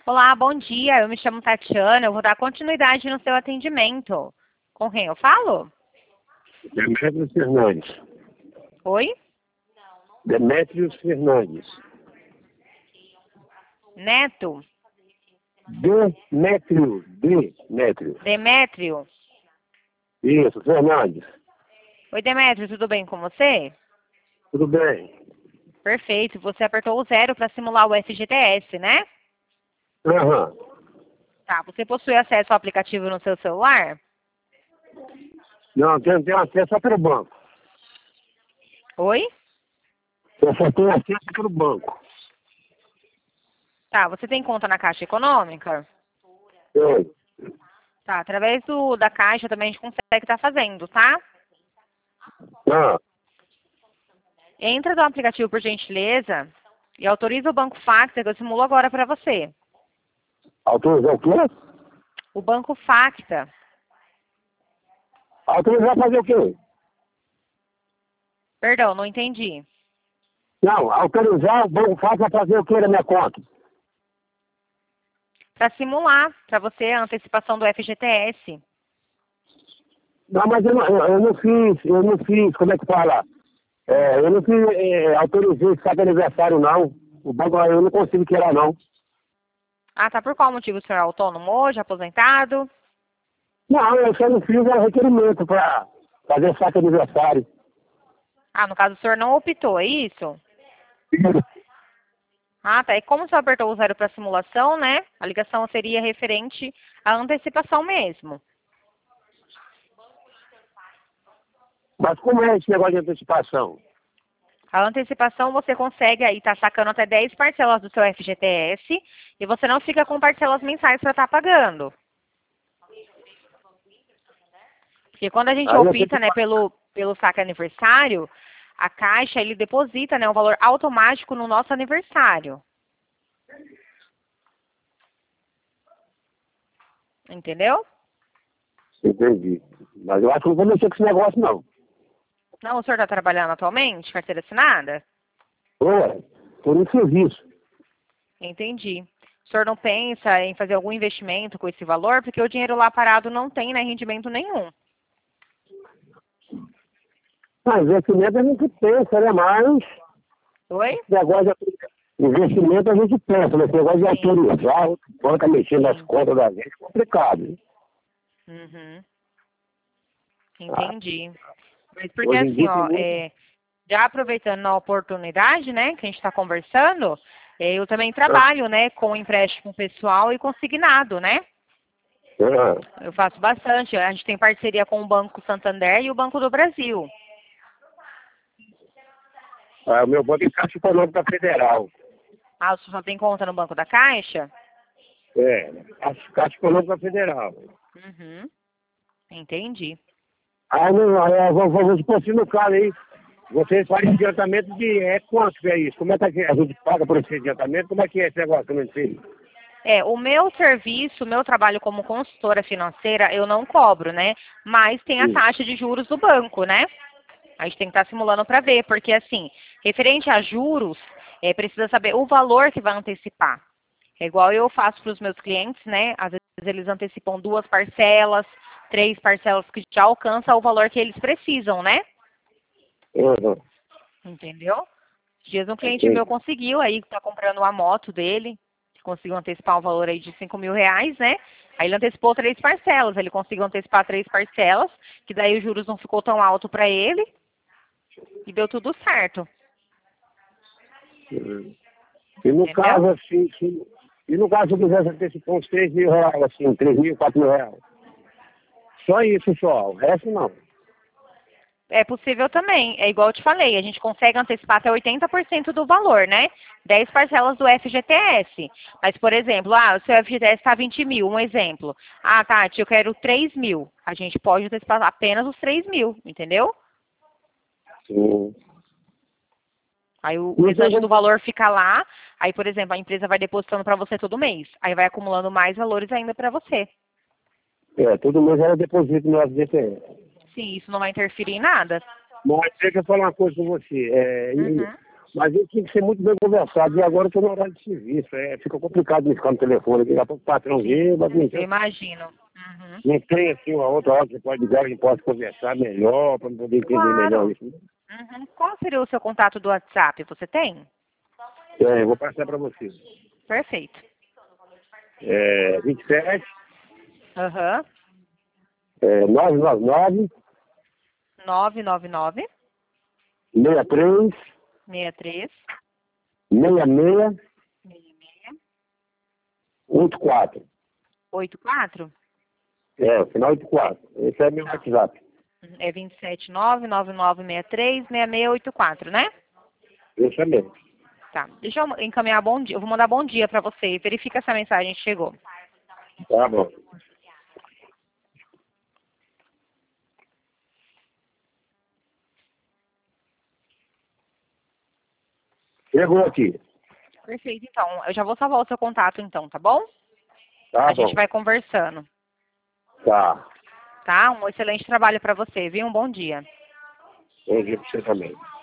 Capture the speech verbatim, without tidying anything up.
Olá, bom dia. Eu me chamo Tatiana. Eu vou dar continuidade no seu atendimento. Com quem eu falo? Demétrios Fernandes. Oi? Demétrios Fernandes. Neto? Demétrio. Demétrio. Demétrio? Isso, Fernandes. Oi, Demétrio, tudo bem com você? Tudo bem? Perfeito. Você apertou o zero para simular o F G T S, né? Aham. Tá. Você possui acesso ao aplicativo no seu celular? Não, tenho, tenho acesso só pelo banco. Oi? Eu só tenho acesso pelo banco. Tá. Você tem conta na Caixa Econômica? Oi. Tá. Através do, da Caixa também a gente consegue estar fazendo, tá? Ah, Entra no aplicativo, por gentileza, e autoriza o Banco Facta, que eu simulo agora para você. autorizar o quê? O Banco Facta. Autorizar fazer o quê? Perdão, não entendi. Não, autorizar o banco faz pra fazer o quê na minha conta? Para simular, para você, a antecipação do F G T S. Não, mas eu não, eu, eu não fiz, eu não fiz, como é que fala? É, eu não fiz, é, autorizei esse saque aniversário não. O banco eu não consigo tirar não. Ah, tá. Por qual motivo o senhor é autônomo hoje, aposentado? Não, eu só não fiz o requerimento para fazer saque aniversário. Ah, no caso o senhor não optou, é isso? Ah, tá. E como o senhor apertou o zero para simulação, né? A ligação seria referente à antecipação mesmo. Mas como é esse negócio de antecipação? A antecipação você consegue aí estar sacando até dez parcelas do seu F G T S e você não fica com parcelas mensais para estar pagando. Porque quando a gente Aí eu tenho opta, que né, pelo, pelo saque aniversário, a Caixa, ele deposita, né, um valor automático no nosso aniversário. Entendeu? Entendi. Mas eu acho que não vou mexer com esse negócio não. Não, o senhor está trabalhando atualmente, carteira assinada? Ué, por um serviço. Entendi. O senhor não pensa em fazer algum investimento com esse valor? Porque o dinheiro lá parado não tem, né, rendimento nenhum. Mas investimento a gente pensa, né? Mas Oi? esse negócio de investimento a gente pensa, mas esse negócio de Sim. autorizar, o banco mexendo nas Sim. contas da gente é complicado. Né? Uhum. Ah, Entendi. Mas porque hoje em assim, dia tem ó, muito. é, já aproveitando a oportunidade, né, que a gente está conversando, é, eu também Ah, trabalho, né, com empréstimo pessoal e consignado, né? ah, Eu faço bastante. A gente tem parceria com o Banco Santander e o Banco do Brasil. ah, o meu banco é Caixa Econômica Federal. Ah, o senhor só tem conta no Banco da Caixa? É, Caixa Caixa Econômica Federal. Uhum. Entendi. Ah, não, ah, vamos, vamos supor assim no caso aí. Vocês fazem adiantamento de é quanto que é isso? Como é que a gente paga por esse adiantamento? Como é que é esse negócio que eu não sei? É, o meu serviço, o meu trabalho como consultora financeira, eu não cobro, né? Mas tem a Sim. taxa de juros do banco, né? A gente tem que estar simulando para ver, porque assim, referente a juros, é, precisa saber o valor que vai antecipar. É igual eu faço para os meus clientes, né? Às vezes eles antecipam duas parcelas, três parcelas que já alcançam o valor que eles precisam, né? Uhum. Entendeu? Esses dias um cliente meu Entendi. conseguiu aí, tá comprando uma moto dele, conseguiu antecipar um valor aí de cinco mil reais, né? Aí ele antecipou três parcelas, ele conseguiu antecipar três parcelas, que daí os juros não ficou tão alto para ele e deu tudo certo, Uhum. E no entendeu? caso, assim, se, e no caso se eu quisesse antecipar uns três mil reais, assim, três mil, quatro mil reais. Só isso só, o resto não. É possível também, é igual eu te falei, a gente consegue antecipar até oitenta por cento do valor, né? dez parcelas do F G T S. Mas, por exemplo, ah, o seu F G T S está vinte mil, um exemplo. Ah, Tati, eu quero três mil. A gente pode antecipar apenas os três mil, entendeu? Sim. Aí o, o Não tem restante do como... valor fica lá. Aí, por exemplo, a empresa vai depositando para você todo mês. Aí vai acumulando mais valores ainda para você. É, todo mês era deposito no F G T S. Sim, isso não vai interferir em nada. Mas deixa eu falar uma coisa com você. É, e Uhum. Mas ele tinha que ser muito bem conversado. E agora eu estou no horário de serviço. É, fica complicado me ficar no telefone. Daqui a pouco o patrão vê, mas não Eu tem, imagino. Uhum. não tem assim uma outra hora que você pode ligar, que a gente pode conversar melhor, para poder entender Claro. melhor isso. Uhum. Qual seria o seu contato do WhatsApp? Você tem? É, eu vou passar para você. Perfeito. É vinte e sete, Aham. é, nove nove nove, nove nove nove, seis três, seis três, seis seis, seis seis, oito quatro. oito quatro? É, o final oito quatro. Esse é meu WhatsApp. É vinte e sete nove nove nove seis três seis seis oito quatro, né? Esse é mesmo. Tá. Deixa eu encaminhar bom dia. Eu vou mandar bom dia pra você. Verifica se a mensagem chegou. Tá bom. Chegou aqui. Perfeito, então. Eu já vou salvar o seu contato, então, tá bom? Tá A bom. gente vai conversando, Tá. tá? Um excelente trabalho pra você, viu? Um bom dia. Bom dia pra você também.